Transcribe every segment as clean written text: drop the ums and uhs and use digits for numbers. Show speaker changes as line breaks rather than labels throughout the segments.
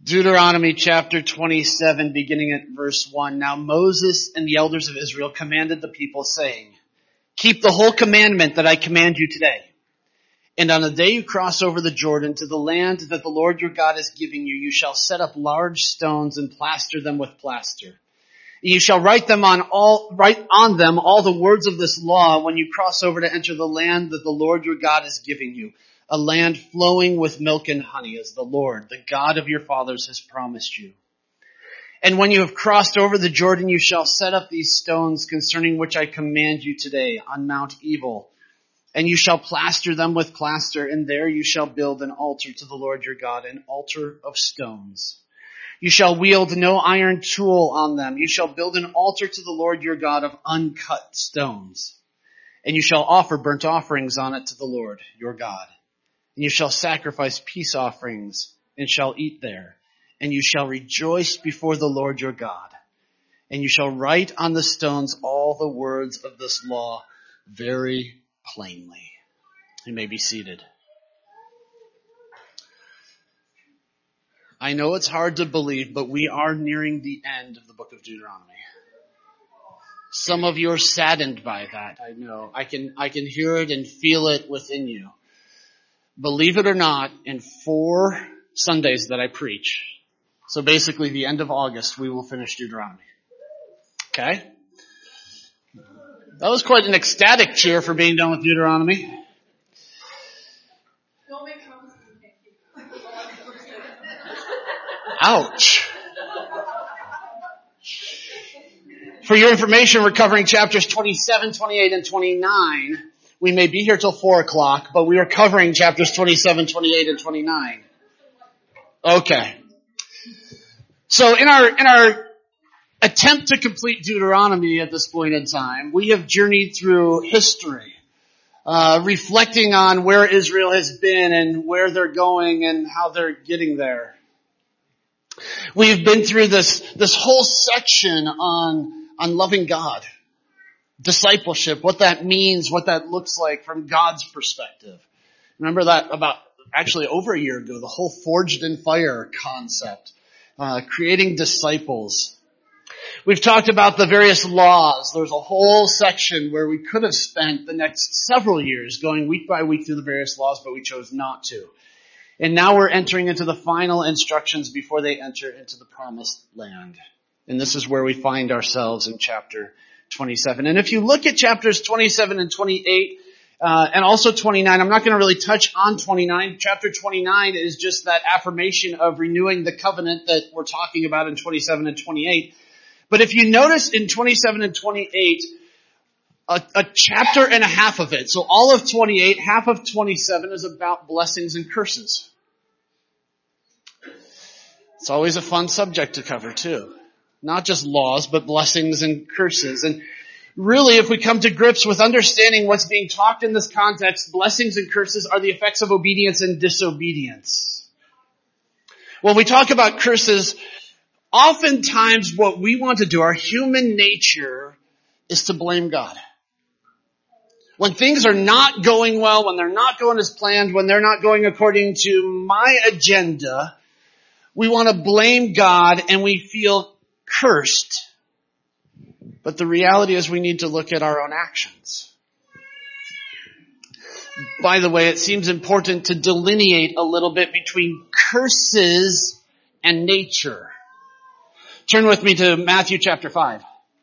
Deuteronomy chapter 27, beginning at verse 1. Now Moses and the elders of Israel commanded the people, saying, keep the whole commandment that I command you today. And on the day you cross over the Jordan to the land that the Lord your God is giving you, you shall set up large stones and plaster them with plaster. And you shall write on them all the words of this law when you cross over to enter the land that the Lord your God is giving you, a land flowing with milk and honey, as the Lord, the God of your fathers, has promised you. And when you have crossed over the Jordan, you shall set up these stones concerning which I command you today on Mount Ebal. And you shall plaster them with plaster, and there you shall build an altar to the Lord your God, an altar of stones. You shall wield no iron tool on them. You shall build an altar to the Lord your God of uncut stones. And you shall offer burnt offerings on it to the Lord your God. And you shall sacrifice peace offerings and shall eat there. And you shall rejoice before the Lord your God. And you shall write on the stones all the words of this law very plainly. You may be seated. I know it's hard to believe, but we are nearing the end of the book of Deuteronomy. Some of you are saddened by that. I know. I can hear it and feel it within you. Believe it or not, in 4 Sundays that I preach, so basically the end of August, we will finish Deuteronomy. Okay? That was quite an ecstatic cheer for being done with Deuteronomy.
Don't make promises.
Ouch. For your information, we're covering chapters 27, 28, and 29. We may be here till 4 o'clock, but we are covering chapters 27, 28, and 29. Okay. So in our attempt to complete Deuteronomy at this point in time, we have journeyed through history, reflecting on where Israel has been and where they're going and how they're getting there. We've been through this whole section on loving God. Discipleship, what that means, what that looks like from God's perspective. Remember that about actually over a year ago, the whole forged in fire concept, creating disciples. We've talked about the various laws. There's a whole section where we could have spent the next several years going week by week through the various laws, but we chose not to. And now we're entering into the final instructions before they enter into the promised land. And this is where we find ourselves in chapter 27. And if you look at chapters 27 and 28, and also 29, I'm not going to really touch on 29. Chapter 29 is just that affirmation of renewing the covenant that we're talking about in 27 and 28. But if you notice in 27 and 28, a chapter and a half of it, so all of 28, half of 27 is about blessings and curses. It's always a fun subject to cover too. Not just laws, but blessings and curses. And really, if we come to grips with understanding what's being talked in this context, blessings and curses are the effects of obedience and disobedience. When we talk about curses, oftentimes what we want to do, our human nature, is to blame God. When things are not going well, when they're not going as planned, when they're not going according to my agenda, we want to blame God and we feel cursed. But the reality is we need to look at our own actions. By the way, it seems important to delineate a little bit between curses and nature. Turn with me to Matthew chapter 5.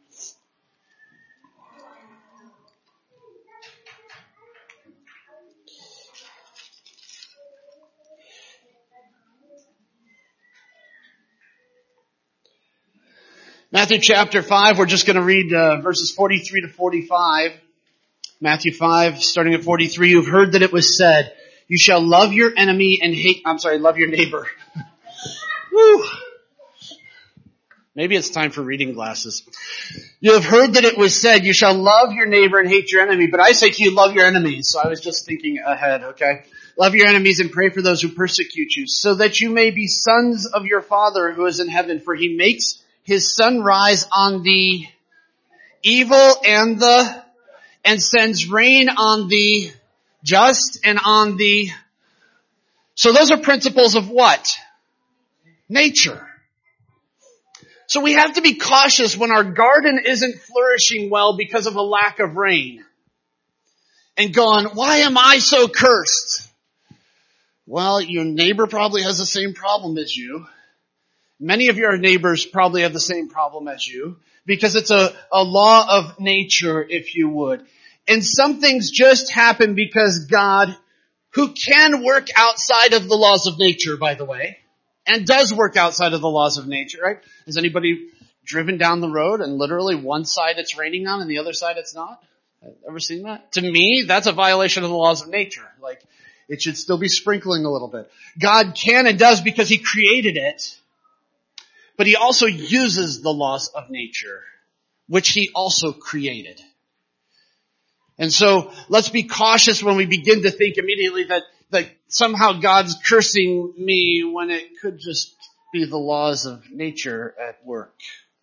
Matthew chapter 5, we're just going to read verses 43 to 45. Matthew 5, starting at 43, you've heard that it was said, you shall love your enemy and love your neighbor. Woo. Maybe it's time for reading glasses. You have heard that it was said, you shall love your neighbor and hate your enemy. But I say to you, love your enemies. So I was just thinking ahead, okay? Love your enemies and pray for those who persecute you, so that you may be sons of your Father who is in heaven, for he makes his sun rise on the evil and sends rain on the just and on the... So those are principles of what? nature. So we have to be cautious when our garden isn't flourishing well because of a lack of rain. And going, why am I so cursed? Well, your neighbor probably has the same problem as you. Many of your neighbors probably have the same problem as you, because it's a law of nature, if you would. And some things just happen because God, who can work outside of the laws of nature, by the way, and does work outside of the laws of nature, right? Has anybody driven down the road and literally one side it's raining on and the other side it's not? Ever seen that? To me, that's a violation of the laws of nature. Like, it should still be sprinkling a little bit. God can and does because He created it, but He also uses the laws of nature, which He also created. And so, let's be cautious when we begin to think immediately that somehow God's cursing me when it could just be the laws of nature at work.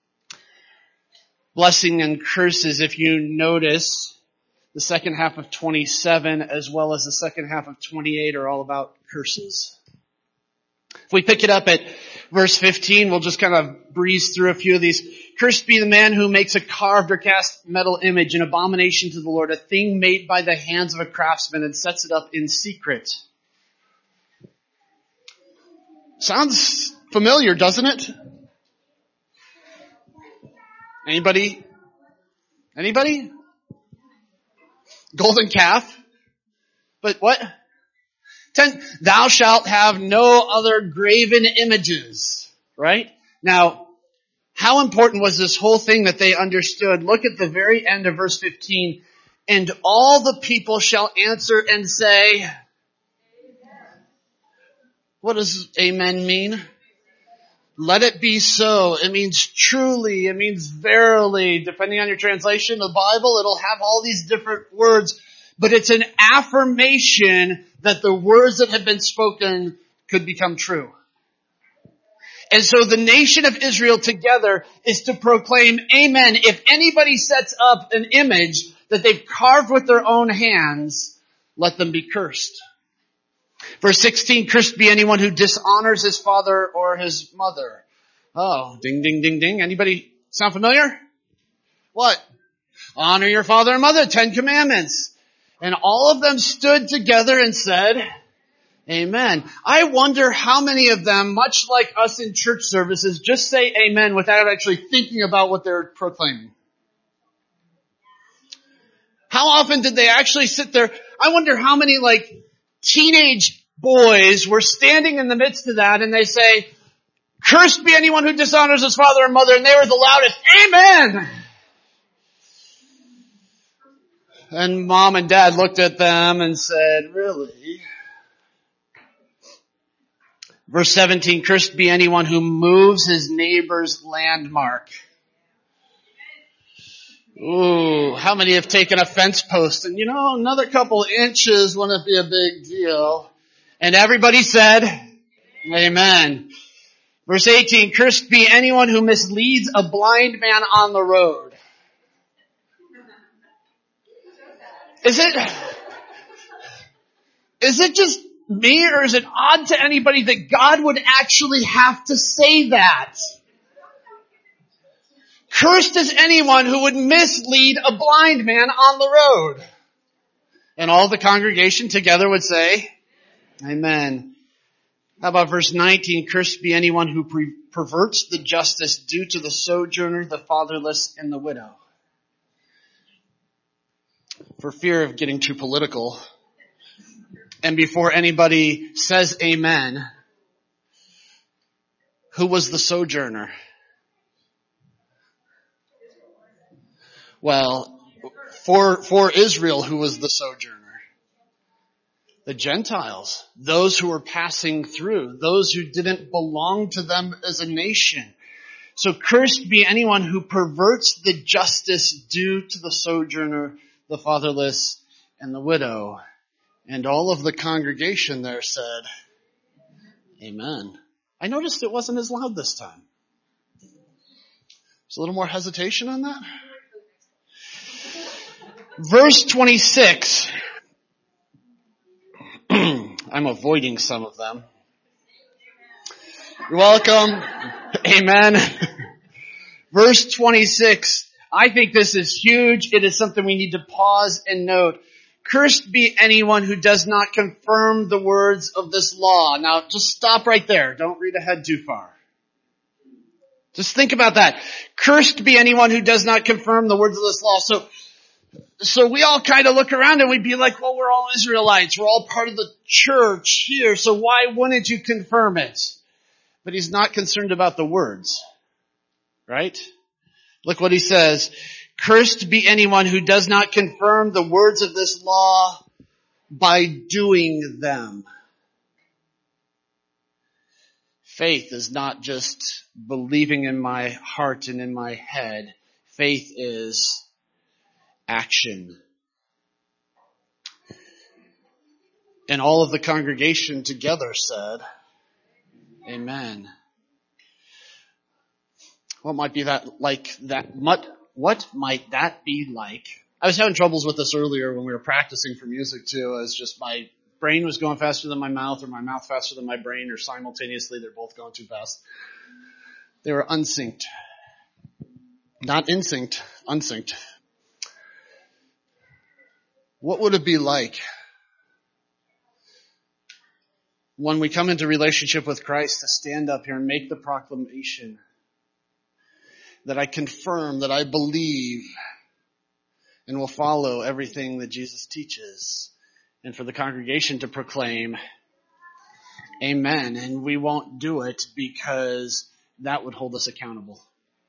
Blessing and curses, if you notice, the second half of 27 as well as the second half of 28 are all about curses. If we pick it up at verse 15, we'll just kind of breeze through a few of these. Cursed be the man who makes a carved or cast metal image, an abomination to the Lord, a thing made by the hands of a craftsman, and sets it up in secret. Sounds familiar, doesn't it? Anybody? Golden calf? But what? 10, thou shalt have no other graven images. Right? Now, how important was this whole thing that they understood? Look at the very end of verse 15. And all the people shall answer and say, Amen. What does amen mean? Let it be so. It means truly. It means verily. Depending on your translation of the Bible, it'll have all these different words. But it's an affirmation that the words that have been spoken could become true. And so the nation of Israel together is to proclaim, amen. If anybody sets up an image that they've carved with their own hands, let them be cursed. Verse 16, cursed be anyone who dishonors his father or his mother. Oh, ding, ding, ding, ding. Anybody sound familiar? What? Honor your father and mother, 10 commandments. And all of them stood together and said, amen. I wonder how many of them, much like us in church services, just say amen without actually thinking about what they're proclaiming. How often did they actually sit there? I wonder how many teenage boys were standing in the midst of that and they say, cursed be anyone who dishonors his father and mother, and they were the loudest, amen! And mom and dad looked at them and said, really? Verse 17, cursed be anyone who moves his neighbor's landmark. Ooh, how many have taken a fence post and another couple inches wouldn't be a big deal. And everybody said, amen. Verse 18, cursed be anyone who misleads a blind man on the road. Is it just me, or is it odd to anybody that God would actually have to say that? Cursed is anyone who would mislead a blind man on the road. And all the congregation together would say, amen. How about verse 19? Cursed be anyone who perverts the justice due to the sojourner, the fatherless, and the widow. For fear of getting too political, and before anybody says amen, who was the sojourner? Well, for Israel, who was the sojourner? The Gentiles, those who were passing through, those who didn't belong to them as a nation. So cursed be anyone who perverts the justice due to the sojourner, the fatherless, and the widow. And all of the congregation there said, amen. I noticed it wasn't as loud this time. There's a little more hesitation on that. Verse 26. I'm avoiding some of them. You're welcome. Amen. Verse 26. I think this is huge. It is something we need to pause and note. Cursed be anyone who does not confirm the words of this law. Now, just stop right there. Don't read ahead too far. Just think about that. Cursed be anyone who does not confirm the words of this law. So we all kind of look around and we'd be like, well, we're all Israelites. We're all part of the church here. So why wouldn't you confirm it? But he's not concerned about the words. Right? Look what he says. Cursed be anyone who does not confirm the words of this law by doing them. Faith is not just believing in my heart and in my head. Faith is action. And all of the congregation together said, Amen. What might be that like that? What might that be like? I was having troubles with this earlier when we were practicing for music too. It's just my brain was going faster than my mouth, or my mouth faster than my brain, or simultaneously they're both going too fast. They were unsynced. Not in synced, unsynced. What would it be like when we come into relationship with Christ to stand up here and make the proclamation that I confirm, that I believe, and will follow everything that Jesus teaches, and for the congregation to proclaim, Amen, and we won't do it because that would hold us accountable.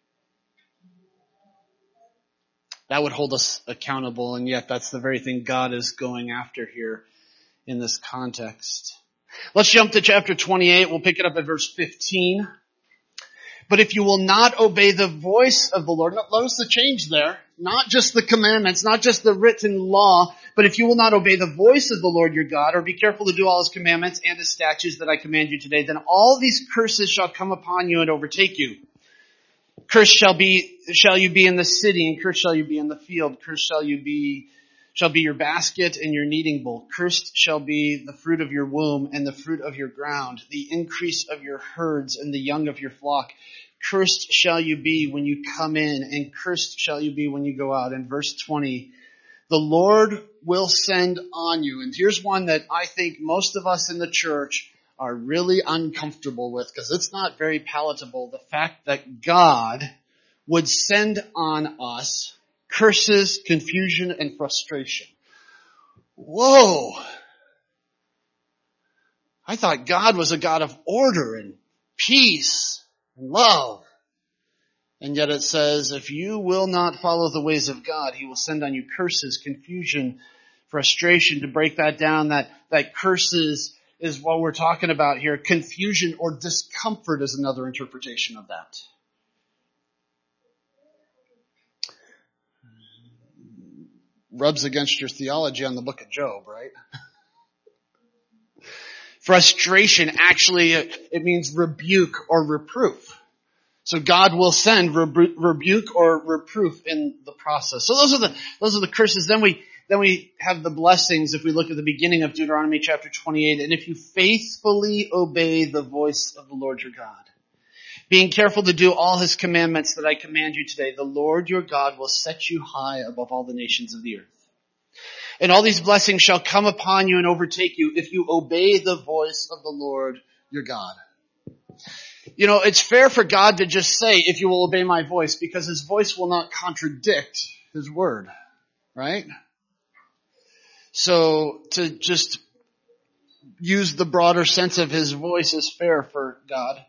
That would hold us accountable, and yet that's the very thing God is going after here in this context. Let's jump to chapter 28. We'll pick it up at verse 15. But if you will not obey the voice of the Lord, notice the change there, not just the commandments, not just the written law, but if you will not obey the voice of the Lord your God, or be careful to do all his commandments and his statutes that I command you today, then all these curses shall come upon you and overtake you. Cursed shall you be in the city, and cursed shall you be in the field. Cursed shall be your basket and your kneading bowl. Cursed shall be the fruit of your womb and the fruit of your ground, the increase of your herds and the young of your flock. Cursed shall you be when you come in, and cursed shall you be when you go out. In verse 20, the Lord will send on you. And here's one that I think most of us in the church are really uncomfortable with, because it's not very palatable. The fact that God would send on us curses, confusion, and frustration. Whoa! I thought God was a God of order and peace and love. And yet it says, if you will not follow the ways of God, he will send on you curses, confusion, frustration. To break that down, that curses is what we're talking about here. Confusion or discomfort is another interpretation of that. Rubs against your theology on the book of Job, right? Frustration, actually, it means rebuke or reproof. So God will send rebuke or reproof in the process. So those are the curses. Then we have the blessings if we look at the beginning of Deuteronomy chapter 28. And if you faithfully obey the voice of the Lord your God, being careful to do all his commandments that I command you today, the Lord your God will set you high above all the nations of the earth. And all these blessings shall come upon you and overtake you if you obey the voice of the Lord your God. You know, it's fair for God to just say, if you will obey my voice, because his voice will not contradict his word, right? So to just use the broader sense of his voice is fair for God.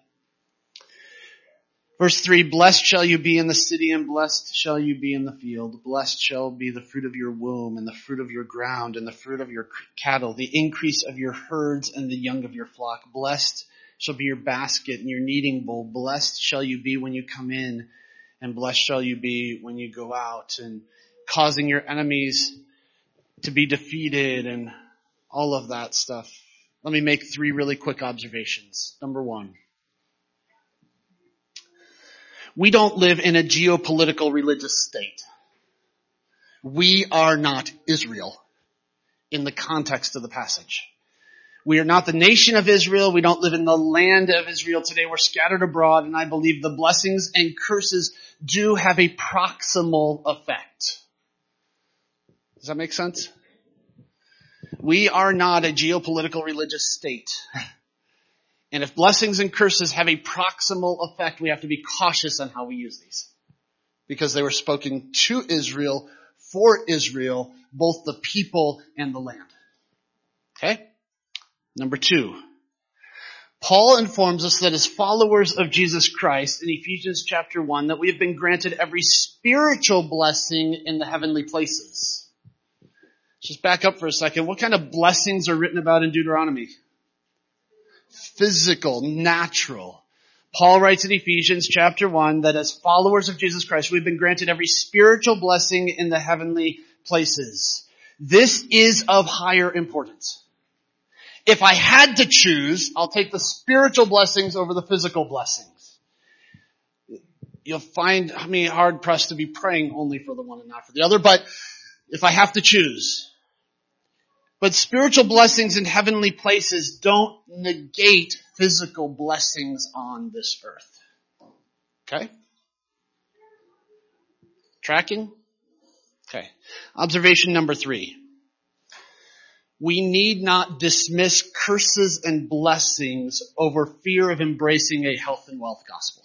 Verse 3, blessed shall you be in the city and blessed shall you be in the field. Blessed shall be the fruit of your womb and the fruit of your ground and the fruit of your cattle, the increase of your herds and the young of your flock. Blessed shall be your basket and your kneading bowl. Blessed shall you be when you come in, and blessed shall you be when you go out, and causing your enemies to be defeated and all of that stuff. Let me make 3 really quick observations. Number 1. We don't live in a geopolitical religious state. We are not Israel in the context of the passage. We are not the nation of Israel. We don't live in the land of Israel today. We're scattered abroad, and I believe the blessings and curses do have a proximal effect. Does that make sense? We are not a geopolitical religious state. And if blessings and curses have a proximal effect, we have to be cautious on how we use these. Because they were spoken to Israel, for Israel, both the people and the land. Okay? Number 2. Paul informs us that as followers of Jesus Christ in Ephesians chapter 1, that we have been granted every spiritual blessing in the heavenly places. Just back up for a second. What kind of blessings are written about in Deuteronomy? Physical, natural. Paul writes in Ephesians chapter 1 that as followers of Jesus Christ, we've been granted every spiritual blessing in the heavenly places. This is of higher importance. If I had to choose, I'll take the spiritual blessings over the physical blessings. You'll find me hard pressed to be praying only for the one and not for the other, but if I have to choose. But spiritual blessings in heavenly places don't negate physical blessings on this earth. Okay? Tracking? Okay. Observation number 3. We need not dismiss curses and blessings over fear of embracing a health and wealth gospel.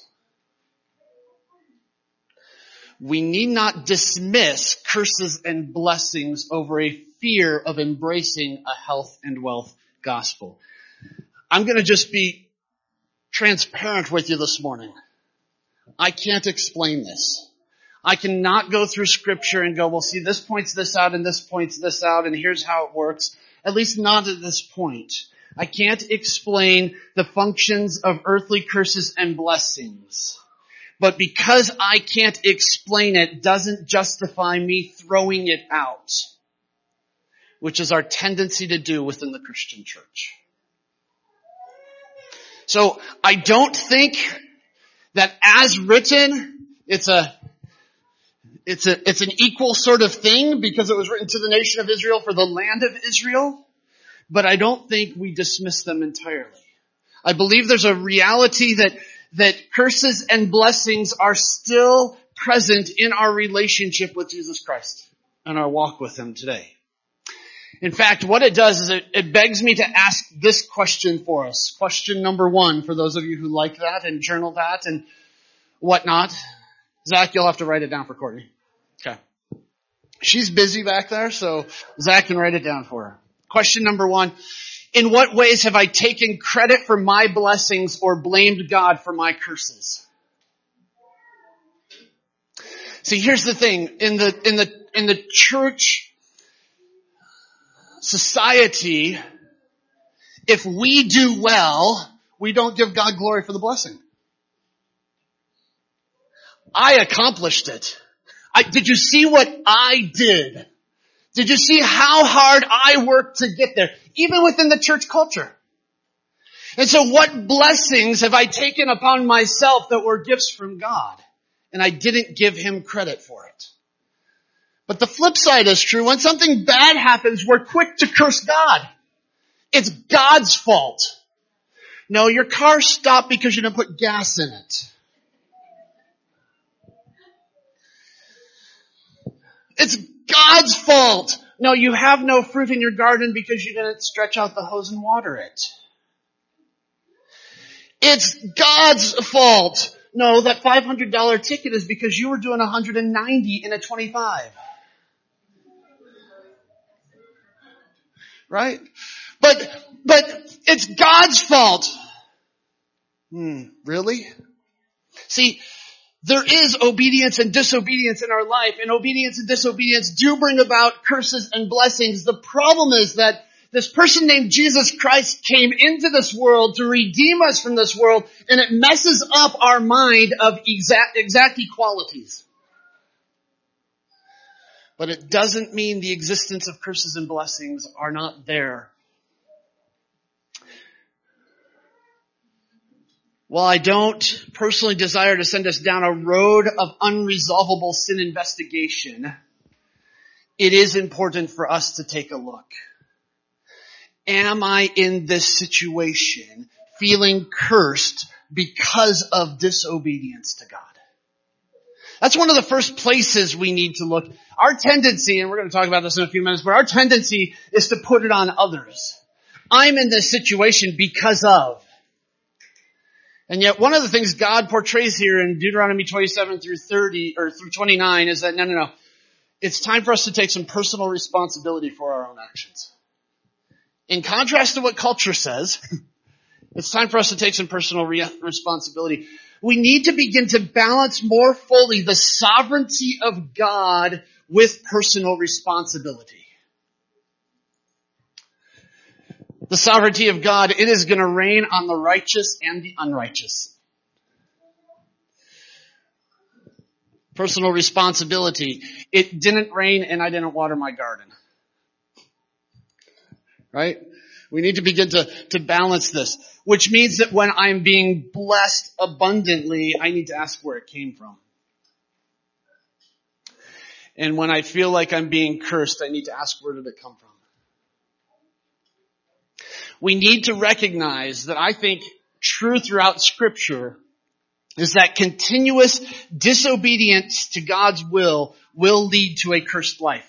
We need not dismiss curses and blessings over a fear of embracing a health and wealth gospel. I'm going to just be transparent with you this morning. I can't explain this. I cannot go through scripture and go, well, see, this points this out and this points this out and here's how it works. At least not at this point. I can't explain the functions of earthly curses and blessings. But because I can't explain it doesn't justify me throwing it out, which is our tendency to do within the Christian church. So I don't think that as written, it's an equal sort of thing because it was written to the nation of Israel for the land of Israel. But I don't think we dismiss them entirely. I believe there's a reality that curses and blessings are still present in our relationship with Jesus Christ and our walk with Him today. In fact, what it does is it begs me to ask this question for us. Question number 1 for those of you who like that and journal that and whatnot. Zach, you'll have to write it down for Courtney. Okay. She's busy back there, so Zach can write it down for her. Question number 1. In what ways have I taken credit for my blessings or blamed God for my curses? See, here's the thing. In the church society, if we do well, we don't give God glory for the blessing. I accomplished it. Did you see what I did? Did you see how hard I worked to get there? Even within the church culture. And so what blessings have I taken upon myself that were gifts from God? And I didn't give Him credit for it. But the flip side is true. When something bad happens, we're quick to curse God. It's God's fault. No, your car stopped because you didn't put gas in it. It's God's fault. No, you have no fruit in your garden because you didn't stretch out the hose and water it. It's God's fault. No, that $500 ticket is because you were doing 190 in a 25. Right? But it's God's fault. Really? See, there is obedience and disobedience in our life, and obedience and disobedience do bring about curses and blessings. The problem is that this person named Jesus Christ came into this world to redeem us from this world, and it messes up our mind of exact equalities. But it doesn't mean the existence of curses and blessings are not there. While I don't personally desire to send us down a road of unresolvable sin investigation, it is important for us to take a look. am I in this situation feeling cursed because of disobedience to God? That's one of the first places we need to look. Our tendency, and we're going to talk about this in a few minutes, but our tendency is to put it on others. I'm in this situation because of. And yet one of the things God portrays here in Deuteronomy 27 through 30, or through 29 is that no. It's time for us to take some personal responsibility for our own actions. In contrast to what culture says, it's time for us to take some personal responsibility. We need to begin to balance more fully the sovereignty of God with personal responsibility. The sovereignty of God, it is going to rain on the righteous and the unrighteous. Personal responsibility. It didn't rain and I didn't water my garden. Right? We need to begin to balance this, which means that when I'm being blessed abundantly, I need to ask where it came from. And when I feel like I'm being cursed, I need to ask where did it come from. We need to recognize that I think true throughout Scripture is that continuous disobedience to God's will lead to a cursed life.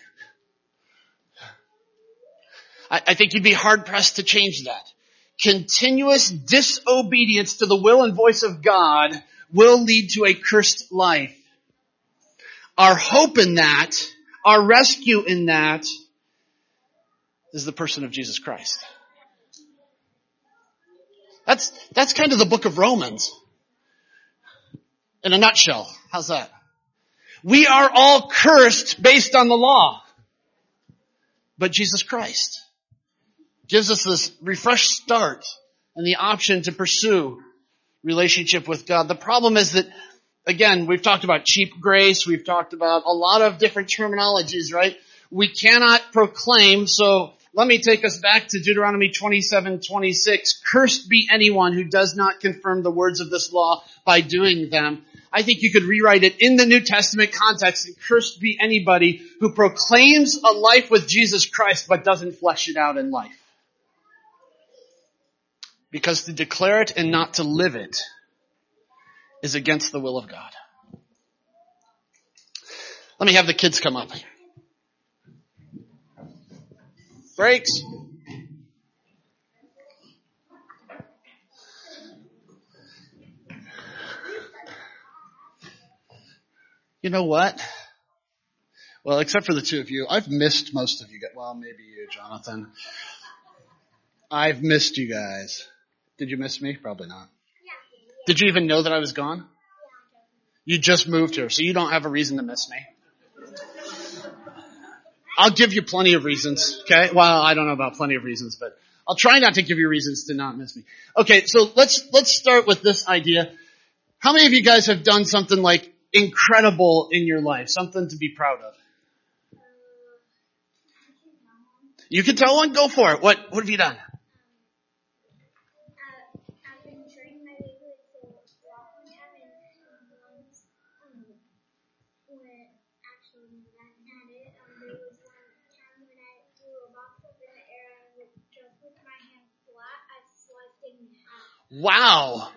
I think you'd be hard-pressed to change that. Continuous disobedience to the will and voice of God will lead to a cursed life. Our hope in that, our rescue in that, is the person of Jesus Christ. That's kind of the book of Romans. In a nutshell. How's that? We are all cursed based on the law. But Jesus Christ gives us this refreshed start and the option to pursue relationship with God. The problem is that, again, we've talked about cheap grace. We've talked about a lot of different terminologies, right? We cannot proclaim, so let me take us back to Deuteronomy 27:26. Cursed be anyone who does not confirm the words of this law by doing them. I think you could rewrite it in the New Testament context. And cursed be anybody who proclaims a life with Jesus Christ but doesn't flesh it out in life. Because to declare it and not to live it is against the will of God. Let me have the kids come up. Breaks. You know what? Well, except for the two of you, I've missed most of you guys. Well, maybe you, Jonathan. I've missed you guys. Did you miss me? Probably not. Did you even know that I was gone? You just moved here, so you don't have a reason to miss me. I'll give you plenty of reasons, okay? Well, I don't know about plenty of reasons, but I'll try not to give you reasons to not miss me. Okay, so let's start with this idea. How many of you guys have done something like incredible in your life? Something to be proud of? You can tell one? Go for it. What have you done?
I've been training my baby for a long time, and once, when actually that's not it, there was one time when I threw a box up in the air and just with my hand flat, I sliced it in half.
Wow.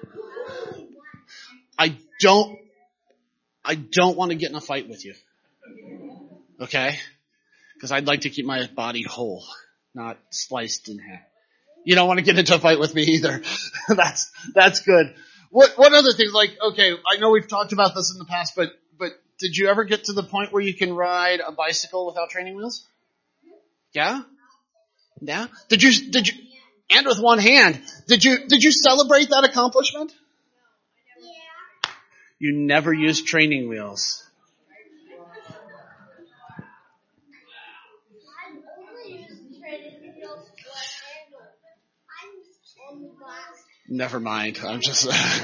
I don't want to get in a fight with you. Okay? Because I'd like to keep my body whole, not sliced in half. You don't want to get into a fight with me either. That's good. What other things? Like, okay, I know we've talked about this in the past, but did you ever get to the point where you can ride a bicycle without training wheels? Yeah? Yeah? Did you, and with one hand, did you celebrate that accomplishment?
Yeah.
You never used training wheels. Never mind. I'm just,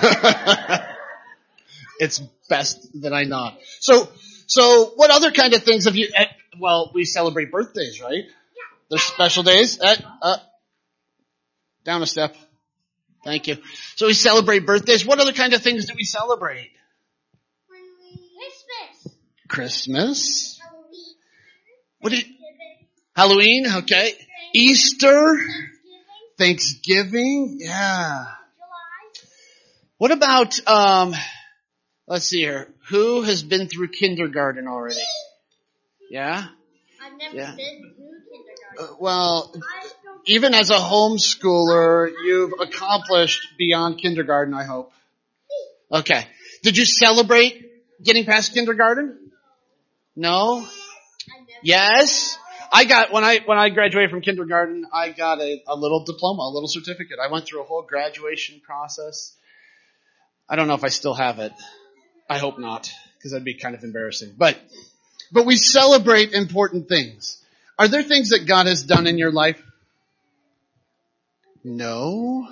it's best that I not. So what other kind of things have you, well, we celebrate birthdays, right? Yeah. There's special days. Down a step. Thank you. So we celebrate birthdays. What other kind of things do we celebrate? Christmas. Halloween. Okay. Easter. Thanksgiving? Yeah.
July.
What about, let's see here. Who has been through kindergarten already? Yeah?
I've never
Yeah.
been through kindergarten.
Well, even as a homeschooler, you've accomplished beyond kindergarten, I hope. Okay. Did you celebrate getting past kindergarten? No? Yes? When I graduated from kindergarten, I got a little diploma, a little certificate. I went through a whole graduation process. I don't know if I still have it. I hope not, because that'd be kind of embarrassing. But we celebrate important things. Are there things that God has done in your life? No.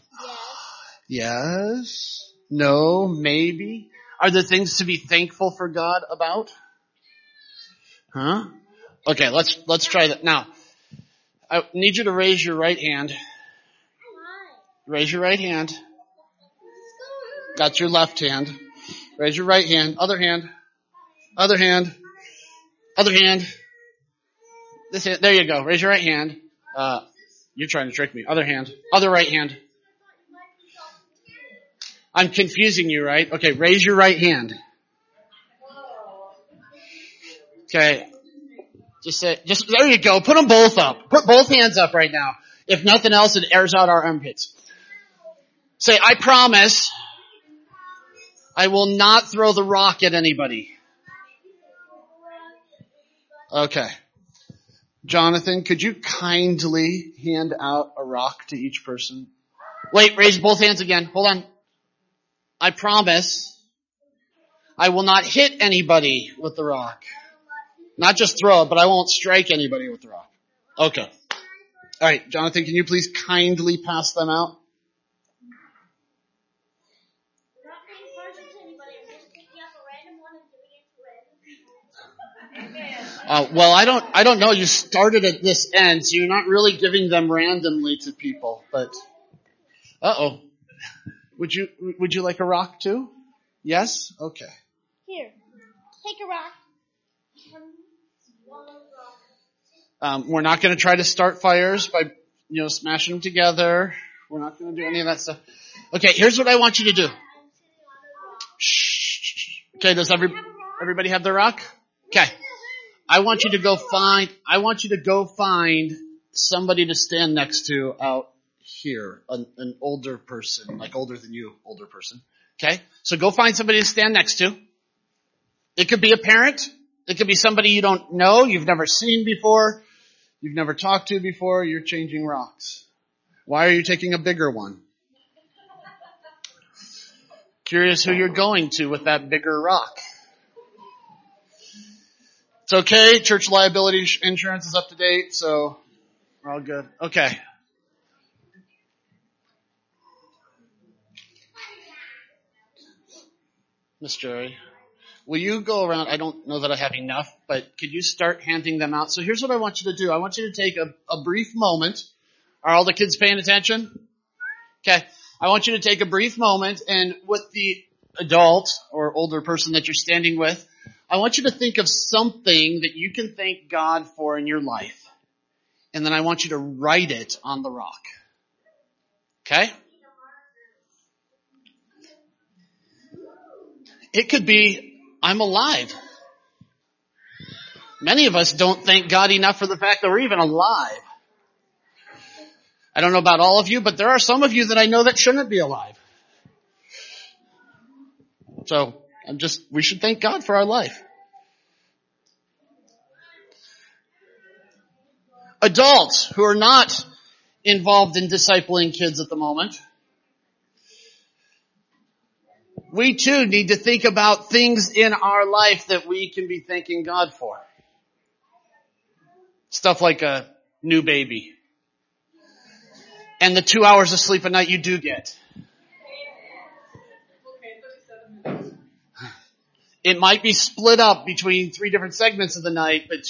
Yes. No. Maybe. Are there things to be thankful for God about? Huh? Okay, let's try that. Now, I need you to raise your right hand. Raise your right hand. That's your left hand. Raise your right hand. Other hand. Other hand. Other hand. This hand. There you go. Raise your right hand. You're trying to trick me. Other hand. Other right hand. I'm confusing you, right? Okay, raise your right hand. Okay. Just there you go. Put them both up. Put both hands up right now. If nothing else, it airs out our armpits. Say, I promise I will not throw the rock at anybody. Okay. Jonathan, could you kindly hand out a rock to each person? Wait, raise both hands again. Hold on. I promise I will not hit anybody with the rock. Not just throw it, but I won't strike anybody with the rock. Okay. All right, Jonathan, can you please kindly pass them out? Well, I don't know. You started at this end, so you're not really giving them randomly to people. But, would you like a rock too? Yes? Okay.
Here, take a rock.
We're not going to try to start fires by, smashing them together. We're not going to do any of that stuff. Okay, here's what I want you to do. Shh. Okay, does everybody have their rock? Okay. I want you to go find somebody to stand next to out here, an older person, like older than you, older person. Okay? So go find somebody to stand next to. It could be a parent. It could be somebody you don't know, you've never seen before, you've never talked to before, you're changing rocks. Why are you taking a bigger one? Curious who you're going to with that bigger rock. It's okay, church liability insurance is up to date, so we're all good. Okay. Miss Jerry, will you go around? I don't know that I have enough, but could you start handing them out? So here's what I want you to do. I want you to take a brief moment. Are all the kids paying attention? Okay. I want you to take a brief moment, and with the adult or older person that you're standing with, I want you to think of something that you can thank God for in your life. And then I want you to write it on the rock. Okay? It could be, I'm alive. Many of us don't thank God enough for the fact that we're even alive. I don't know about all of you, but there are some of you that I know that shouldn't be alive. So, we should thank God for our life. Adults who are not involved in discipling kids at the moment, we too need to think about things in our life that we can be thanking God for. Stuff like a new baby. And the 2 hours of sleep a night you do get. It might be split up between 3 different segments of the night, but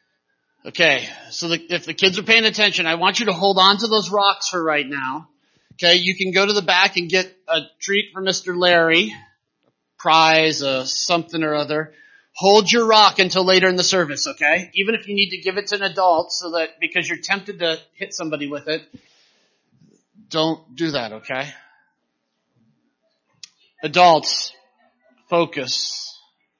Okay, so if the kids are paying attention, I want you to hold on to those rocks for right now. Okay, you can go to the back and get a treat for Mr. Larry, prize, something or other. Hold your rock until later in the service, okay? Even if you need to give it to an adult so that, because you're tempted to hit somebody with it, don't do that, okay? Adults, focus.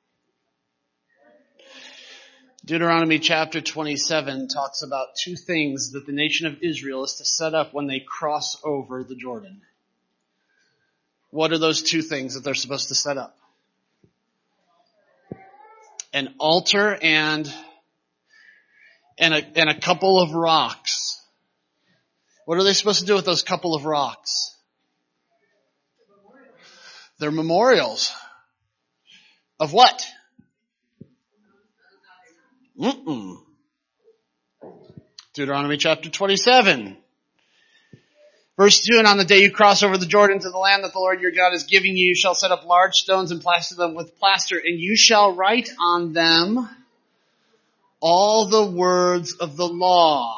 Deuteronomy chapter 27 talks about two things that the nation of Israel is to set up when they cross over the Jordan. What are those two things that they're supposed to set up? An altar and a couple of rocks. What are they supposed to do with those couple of rocks? They're memorials. Of what? Deuteronomy chapter 27. Verse 2, and on the day you cross over the Jordan to the land that the Lord your God is giving you, you shall set up large stones and plaster them with plaster, and you shall write on them all the words of the law.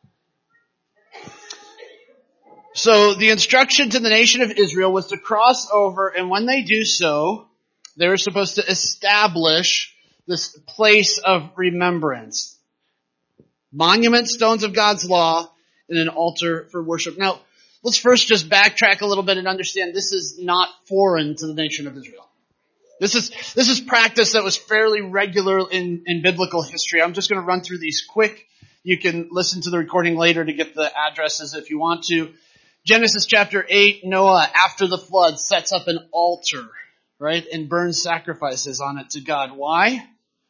So the instruction to the nation of Israel was to cross over, and when they do so, they were supposed to establish this place of remembrance. Monument stones of God's law and an altar for worship. Now, let's first just backtrack a little bit and understand this is not foreign to the nation of Israel. This is practice that was fairly regular in biblical history. I'm just going to run through these quick. You can listen to the recording later to get the addresses if you want to. Genesis chapter 8, Noah, after the flood, sets up an altar, right, and burns sacrifices on it to God. Why?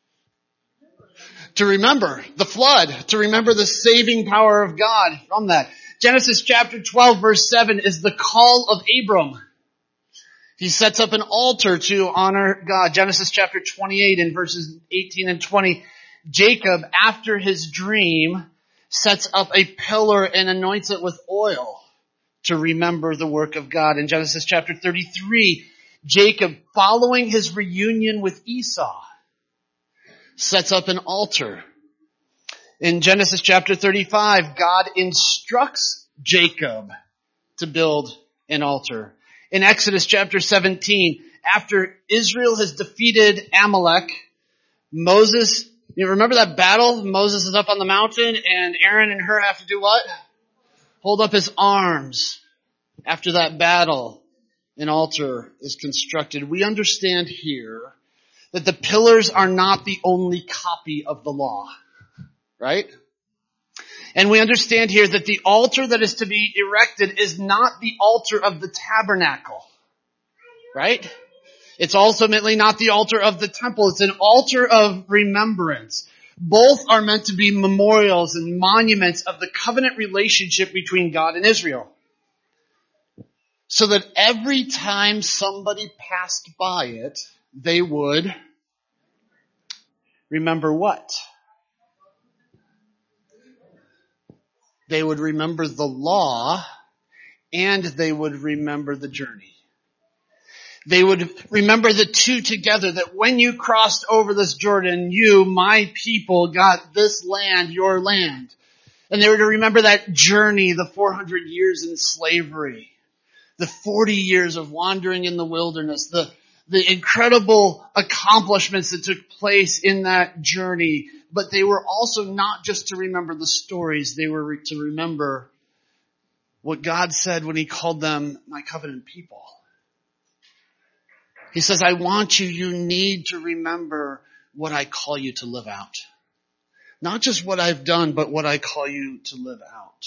To remember the flood, to remember the saving power of God from that. Genesis chapter 12, verse 7 is the call of Abram. He sets up an altar to honor God. Genesis chapter 28 in verses 18 and 20, Jacob, after his dream, sets up a pillar and anoints it with oil to remember the work of God. In Genesis chapter 33, Jacob, following his reunion with Esau, sets up an altar. In Genesis chapter 35, God instructs Jacob to build an altar. In Exodus chapter 17, after Israel has defeated Amalek, Moses, you remember that battle? Moses is up on the mountain and Aaron and Hur have to do what? Hold up his arms. After that battle, an altar is constructed. We understand here that the pillars are not the only copy of the law, right? And we understand here that the altar that is to be erected is not the altar of the tabernacle, right? It's ultimately not the altar of the temple. It's an altar of remembrance. Both are meant to be memorials and monuments of the covenant relationship between God and Israel. So that every time somebody passed by it, they would remember what? They would remember the law and they would remember the journey. They would remember the two together, that when you crossed over this Jordan, you, my people, got this land, your land. And they were to remember that journey, the 400 years in slavery, the 40 years of wandering in the wilderness, the incredible accomplishments that took place in that journey. But they were also not just to remember the stories, they were to remember what God said when He called them my covenant people. He says, I want you, you need to remember what I call you to live out. Not just what I've done, but what I call you to live out.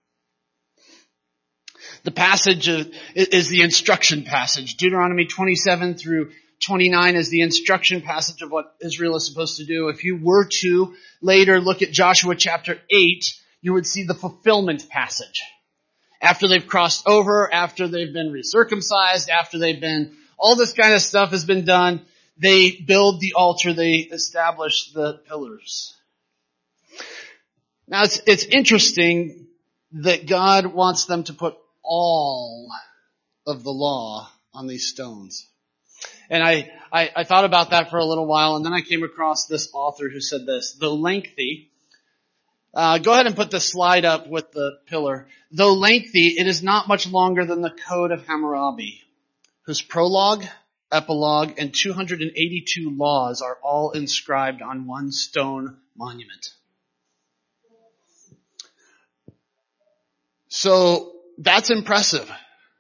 The passage is the instruction passage. Deuteronomy 27 through 29 is the instruction passage of what Israel is supposed to do. If you were to later look at Joshua chapter 8, you would see the fulfillment passage. After they've crossed over, after they've been recircumcised, after they've been, all this kind of stuff has been done, they build the altar, they establish the pillars. Now it's interesting that God wants them to put all of the law on these stones. And I thought about that for a little while, and then I came across this author who said this: though lengthy, Go ahead and put the slide up with the pillar. Though lengthy, it is not much longer than the Code of Hammurabi, whose prologue, epilogue, and 282 laws are all inscribed on one stone monument. So that's impressive.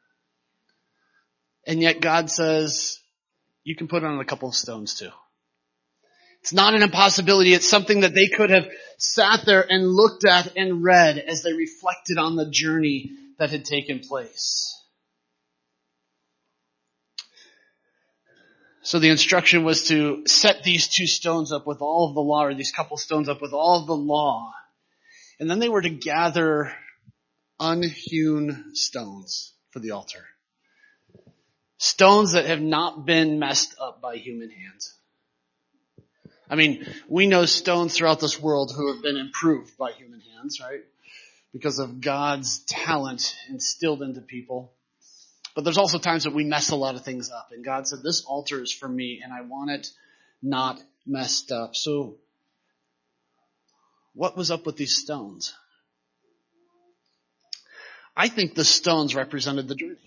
And yet God says, you can put it on a couple of stones too. It's not an impossibility. It's something that they could have sat there and looked at and read as they reflected on the journey that had taken place. So the instruction was to set these two stones up with all of the law, or these couple stones up with all of the law. And then they were to gather unhewn stones for the altar. Stones that have not been messed up by human hands. I mean, we know stones throughout this world who have been improved by human hands, right? Because of God's talent instilled into people. But there's also times that we mess a lot of things up. And God said, this altar is for me and I want it not messed up. So what was up with these stones? I think the stones represented the journey.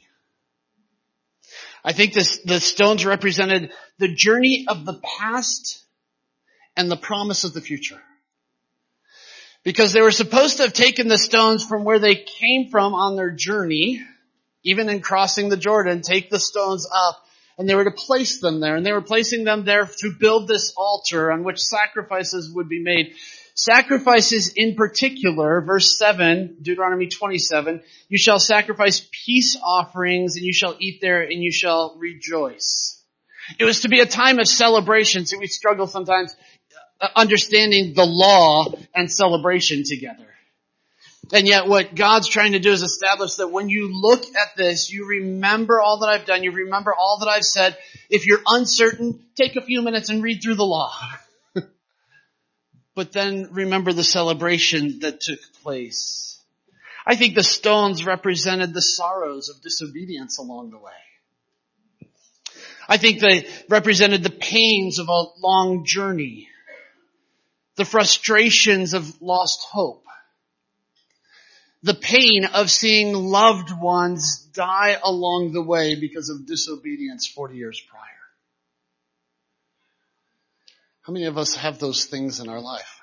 I think the stones represented the journey of the past and the promise of the future. Because they were supposed to have taken the stones from where they came from on their journey, even in crossing the Jordan, take the stones up, and they were to place them there. And they were placing them there to build this altar on which sacrifices would be made. Sacrifices in particular, verse 7, Deuteronomy 27, you shall sacrifice peace offerings, and you shall eat there, and you shall rejoice. It was to be a time of celebration. See, we struggle sometimes understanding the law and celebration together. And yet what God's trying to do is establish that when you look at this, you remember all that I've done, you remember all that I've said. If you're uncertain, take a few minutes and read through the law. But then remember the celebration that took place. I think the stones represented the sorrows of disobedience along the way. I think they represented the pains of a long journey, the frustrations of lost hope, the pain of seeing loved ones die along the way because of disobedience 40 years prior. How many of us have those things in our life?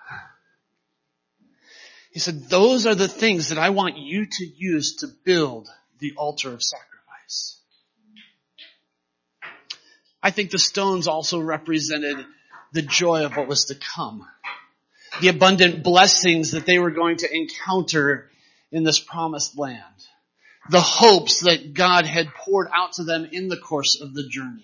He said, those are the things that I want you to use to build the altar of sacrifice. I think the stones also represented the joy of what was to come. The abundant blessings that they were going to encounter in this promised land. The hopes that God had poured out to them in the course of the journey.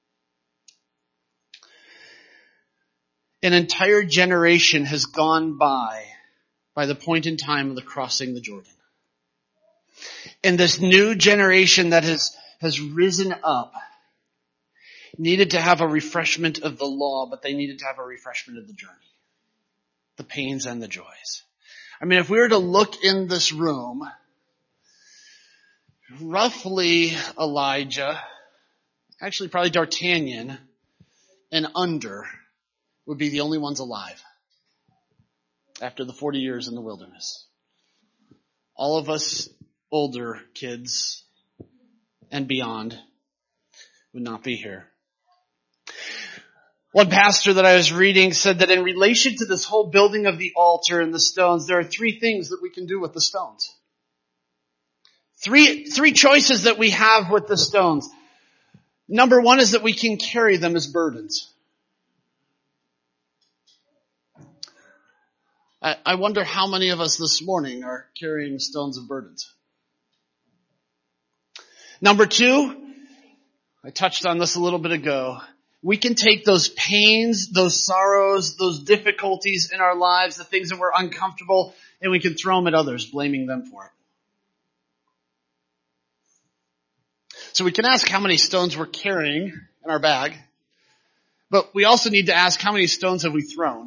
An entire generation has gone by the point in time of the crossing the Jordan. And this new generation that has risen up needed to have a refreshment of the law, but they needed to have a refreshment of the journey. The pains and the joys. I mean, if we were to look in this room, roughly Elijah, actually probably D'Artagnan, and under would be the only ones alive after the 40 years in the wilderness. All of us older kids and beyond would not be here. One pastor that I was reading said that in relation to this whole building of the altar and the stones, there are three things that we can do with the stones. Three choices that we have with the stones. Number one is that we can carry them as burdens. I wonder how many of us this morning are carrying stones of burdens. Number two, I touched on this a little bit ago. We can take those pains, those sorrows, those difficulties in our lives, the things that were uncomfortable, and we can throw them at others, blaming them for it. So we can ask how many stones we're carrying in our bag, but we also need to ask how many stones have we thrown?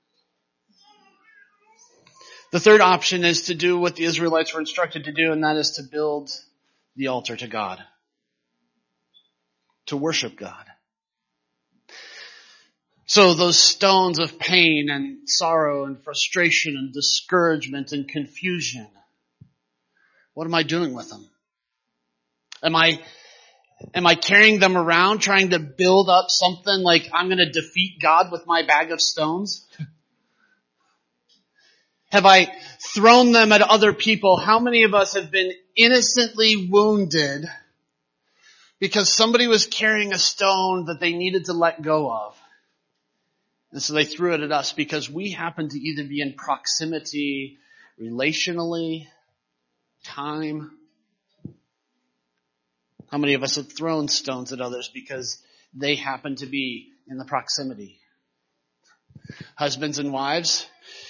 The third option is to do what the Israelites were instructed to do, and that is to build the altar to God. To worship God. So those stones of pain and sorrow and frustration and discouragement and confusion, what am I doing with them? Am I carrying them around trying to build up something like I'm going to defeat God with my bag of stones? Have I thrown them at other people? How many of us have been innocently wounded because somebody was carrying a stone that they needed to let go of? And so they threw it at us because we happen to either be in proximity relationally, time. How many of us have thrown stones at others because they happen to be in the proximity? Husbands and wives,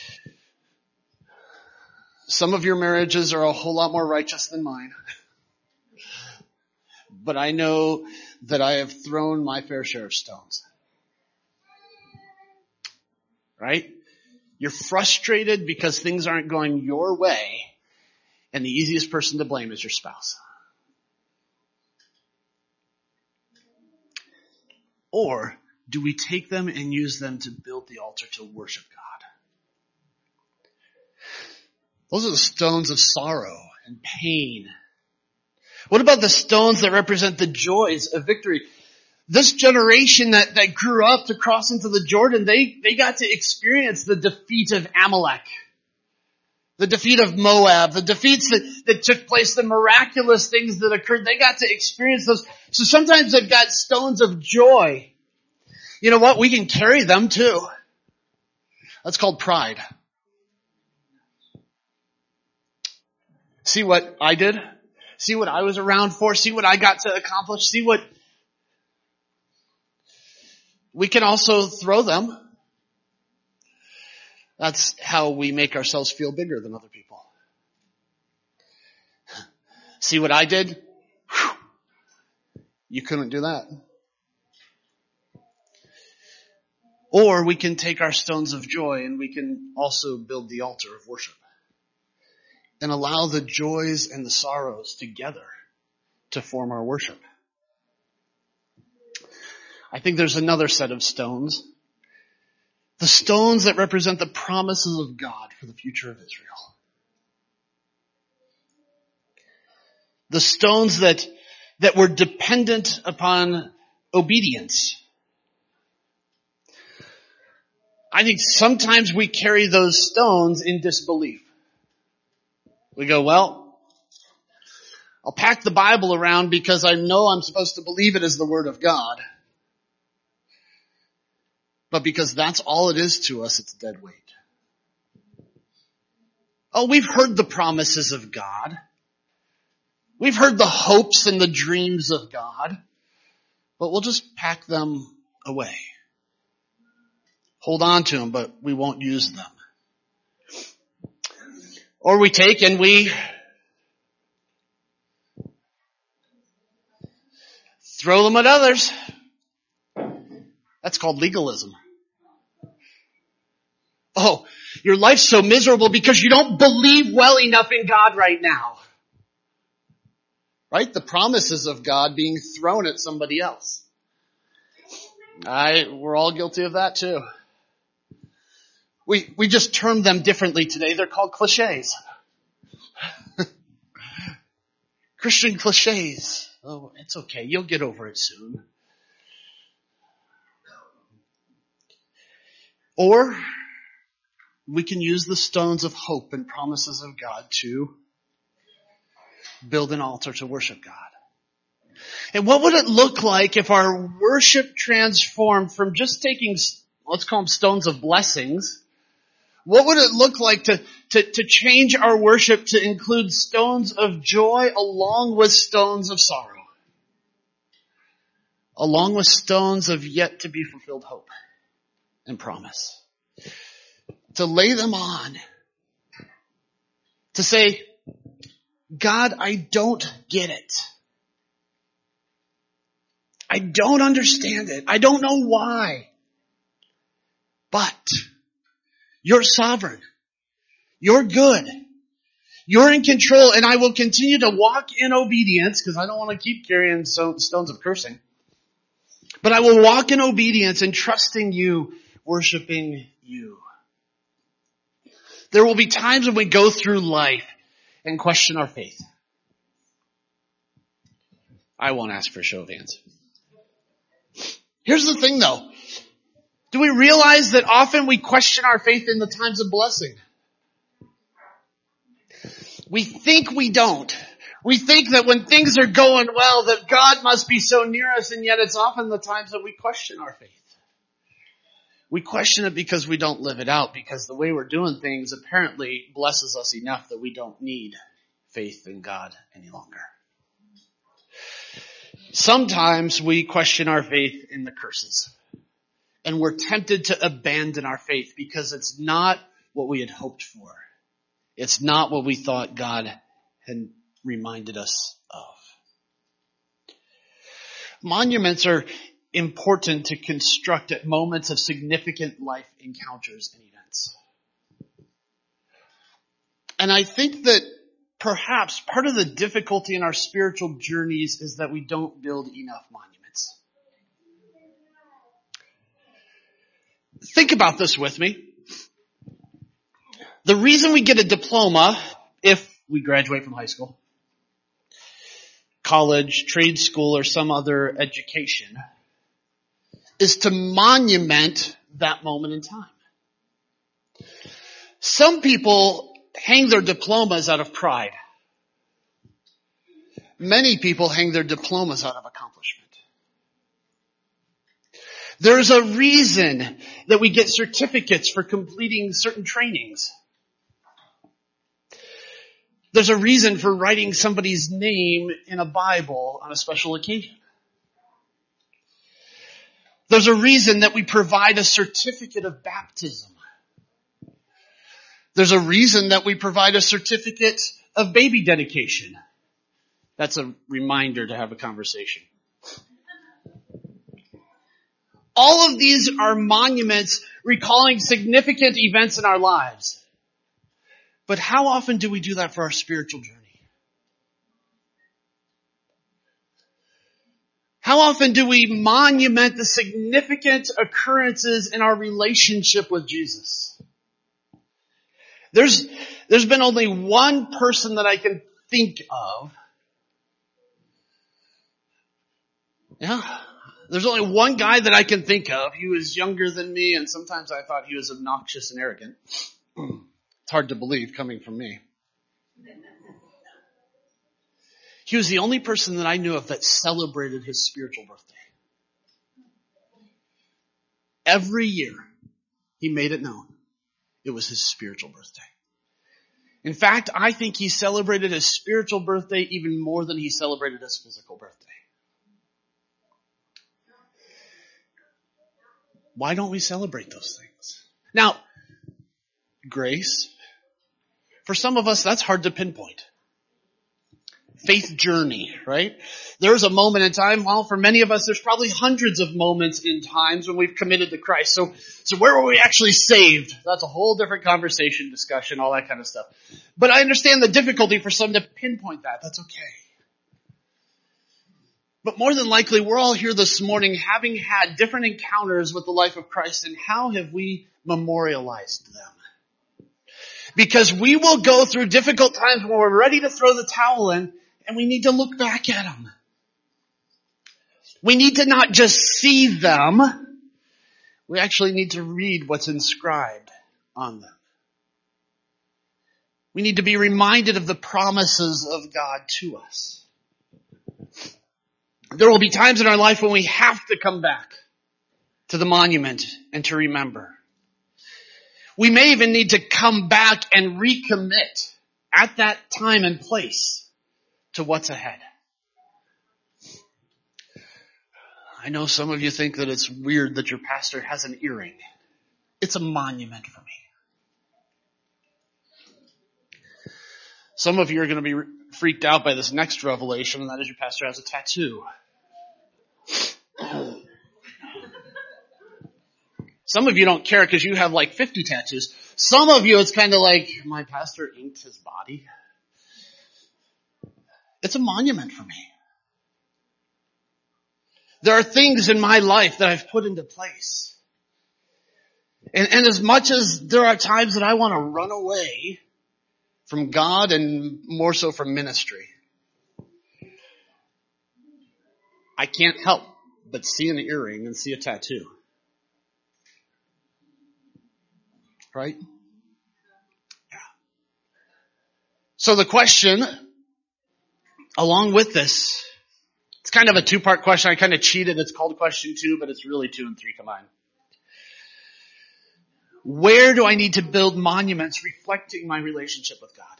some of your marriages are a whole lot more righteous than mine. But I know that I have thrown my fair share of stones. Right? You're frustrated because things aren't going your way, and the easiest person to blame is your spouse. Or do we take them and use them to build the altar to worship God? Those are the stones of sorrow and pain. What about the stones that represent the joys of victory? This generation that grew up to cross into the Jordan, they got to experience the defeat of Amalek, the defeat of Moab, the defeats that took place, the miraculous things that occurred. They got to experience those. So sometimes they've got stones of joy. You know what? We can carry them too. That's called pride. See what I did? See what I was around for? See what I got to accomplish? See what... We can also throw them. That's how we make ourselves feel bigger than other people. See what I did? Whew. You couldn't do that. Or we can take our stones of joy and we can also build the altar of worship and allow the joys and the sorrows together to form our worship. I think there's another set of stones. The stones that represent the promises of God for the future of Israel. The stones that were dependent upon obedience. I think sometimes we carry those stones in disbelief. We go, well, I'll pack the Bible around because I know I'm supposed to believe it as the Word of God. But because that's all it is to us, it's dead weight. Oh, we've heard the promises of God. We've heard the hopes and the dreams of God. But we'll just pack them away. Hold on to them, but we won't use them. Or we take and we throw them at others. That's called legalism. Oh, your life's so miserable because you don't believe well enough in God right now. Right? The promises of God being thrown at somebody else. We're all guilty of that too. We just term them differently today. They're called cliches. Christian cliches. Oh, it's okay. You'll get over it soon. Or we can use the stones of hope and promises of God to build an altar to worship God. And what would it look like if our worship transformed from just taking, let's call them stones of blessings? What would it look like to change our worship to include stones of joy along with stones of sorrow? Along with stones of yet to be fulfilled hope and promise. To lay them on. To say, God, I don't get it. I don't understand it. I don't know why. But you're sovereign. You're good. You're in control, and I will continue to walk in obedience because I don't want to keep carrying stones of cursing. But I will walk in obedience and trusting you, worshiping you. There will be times when we go through life and question our faith. I won't ask for a show of hands. Here's the thing though. Do we realize that often we question our faith in the times of blessing? We think we don't. We think that when things are going well, that God must be so near us, and yet it's often the times that we question our faith. We question it because we don't live it out, because the way we're doing things apparently blesses us enough that we don't need faith in God any longer. Sometimes we question our faith in the curses. And we're tempted to abandon our faith because it's not what we had hoped for. It's not what we thought God had reminded us of. Monuments are important to construct at moments of significant life encounters and events. And I think that perhaps part of the difficulty in our spiritual journeys is that we don't build enough monuments. Think about this with me. The reason we get a diploma, if we graduate from high school, college, trade school, or some other education, is to monument that moment in time. Some people hang their diplomas out of pride. Many people hang their diplomas out of accomplishment. There's a reason that we get certificates for completing certain trainings. There's a reason for writing somebody's name in a Bible on a special occasion. There's a reason that we provide a certificate of baptism. There's a reason that we provide a certificate of baby dedication. That's a reminder to have a conversation. All of these are monuments recalling significant events in our lives. But how often do we do that for our spiritual journey? How often do we monument the significant occurrences in our relationship with Jesus? There's been only one person that I can think of. There's only one guy that I can think of. He was younger than me, and sometimes I thought he was obnoxious and arrogant. It's hard to believe coming from me. He was the only person that I knew of that celebrated his spiritual birthday. Every year, he made it known it was his spiritual birthday. In fact, I think he celebrated his spiritual birthday even more than he celebrated his physical birthday. Why don't we celebrate those things? Now, grace, for some of us, that's hard to pinpoint. Faith journey, right? There's a moment in time, well, for many of us, there's probably hundreds of moments in times when we've committed to Christ. So where were we actually saved? That's a whole different conversation, discussion, all that kind of stuff. But I understand the difficulty for some to pinpoint that. That's okay. But more than likely, we're all here this morning having had different encounters with the life of Christ, and how have we memorialized them? Because we will go through difficult times when we're ready to throw the towel in, and we need to look back at them. We need to not just see them. We actually need to read what's inscribed on them. We need to be reminded of the promises of God to us. There will be times in our life when we have to come back to the monument and to remember. We may even need to come back and recommit at that time and place to what's ahead. I know some of you think that it's weird that your pastor has an earring. It's a monument for me. Some of you are going to be freaked out by this next revelation, and that is your pastor has a tattoo. Some of you don't care because you have like 50 tattoos. Some of you, it's kind of like, my pastor inked his body. It's a monument for me. There are things in my life that I've put into place. And as much as there are times that I want to run away from God and more so from ministry, I can't help but see an earring and see a tattoo. Right? Yeah. So the question, along with this, it's kind of a two-part question. I kind of cheated. It's called question 2, but it's really 2 and 3 combined. Where do I need to build monuments reflecting my relationship with God?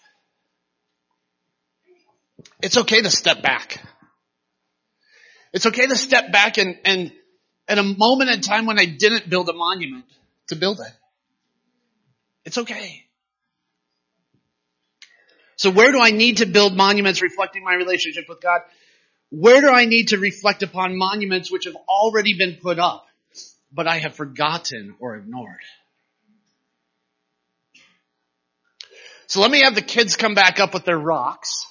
It's okay to step back. It's okay to step back and at a moment in time when I didn't build a monument, to build it. It's okay. So where do I need to build monuments reflecting my relationship with God? Where do I need to reflect upon monuments which have already been put up, but I have forgotten or ignored? So let me have the kids come back up with their rocks.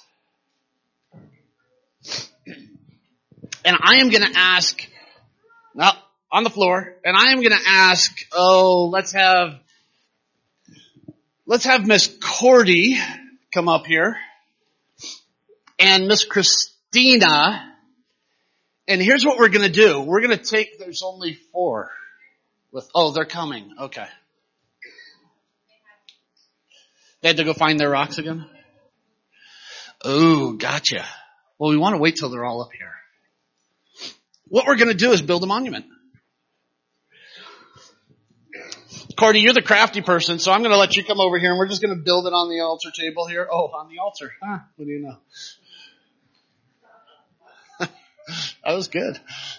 And I am going to ask, now on the floor, and I am going to ask, let's have Miss Cordy come up here. And Miss Christina. And here's what we're going to do. We're going to take, there's only 4. They're coming. Okay. They had to go find their rocks again? Oh, gotcha. Well, we want to wait till they're all up here. What we're going to do is build a monument. Cordy, you're the crafty person, so I'm going to let you come over here and we're just going to build it on the altar table here. Oh, on the altar. Huh, what do you know? That was good.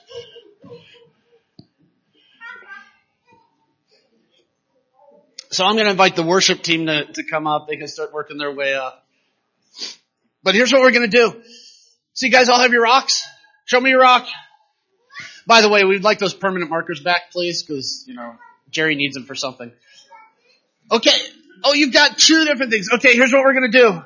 So I'm going to invite the worship team to come up. They can start working their way up. But here's what we're going to do. So you guys all have your rocks? Show me your rock. By the way, we'd like those permanent markers back, please, because, Jerry needs them for something. Okay. Oh, you've got 2 different things. Okay, here's what we're going to do.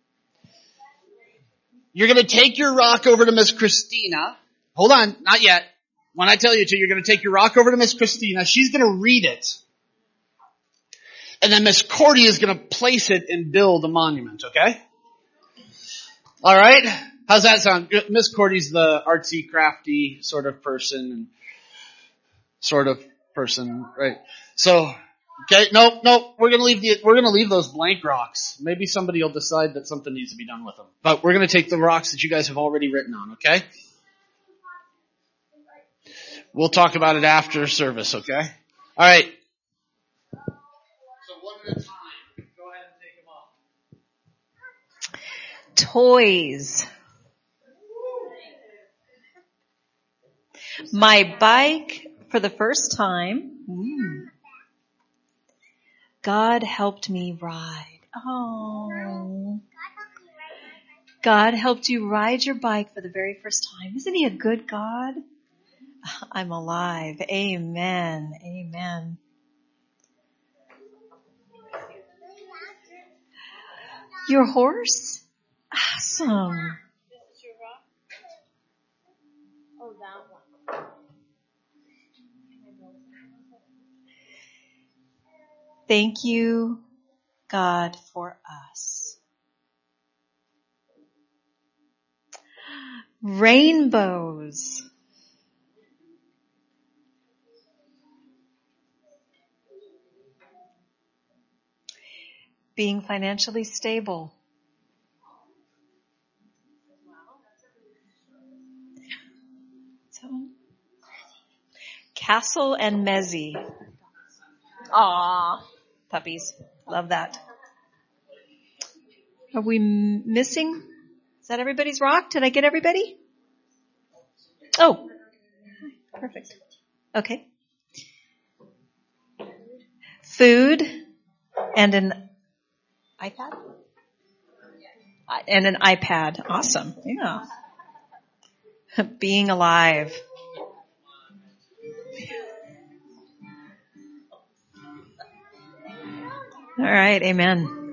You're going to take your rock over to Miss Christina. Hold on, not yet. When I tell you to, you're going to take your rock over to Miss Christina. She's going to read it. And then Miss Cordy is going to place it and build a monument, okay? All right? How's that sound? Miss Cordy's the artsy, crafty sort of person, right? So, okay, nope. We're going to leave those blank rocks. Maybe somebody will decide that something needs to be done with them. But we're going to take the rocks that you guys have already written on, okay? We'll talk about it after service, okay? All right. So one at a time. Go ahead and take them off.
Toys. My bike for the first time. God helped me ride. Oh. God helped you ride your bike for the very first time. Isn't he a good God? I'm alive. Amen. Amen. Your horse? Awesome.
This is your rock? Oh, that one.
Thank you, God, for us. Rainbows. Being financially stable. Castle and Mezzy. Aw, puppies. Love that. Are we missing? Is that everybody's rock? Did I get everybody? Oh, perfect. Okay. Food and an iPad? And an iPad. Awesome. Yeah. Being alive. All right. Amen.